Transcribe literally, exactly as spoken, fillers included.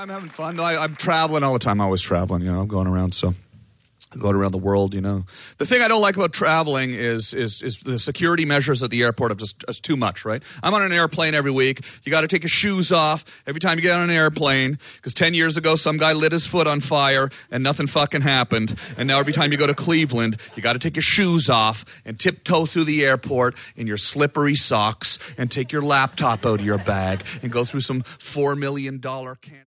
I'm having fun. though. I, I'm traveling all the time. I'm always traveling, you know, I'm going around, so I'm going around the world, you know. The thing I don't like about traveling is is is the security measures at the airport are just is too much, right? I'm on an airplane every week. You got to take your shoes off every time you get on an airplane because ten years ago some guy lit his foot on fire and nothing fucking happened. And now every time you go to Cleveland, you got to take your shoes off and tiptoe through the airport in your slippery socks and take your laptop out of your bag and go through some four million dollars can-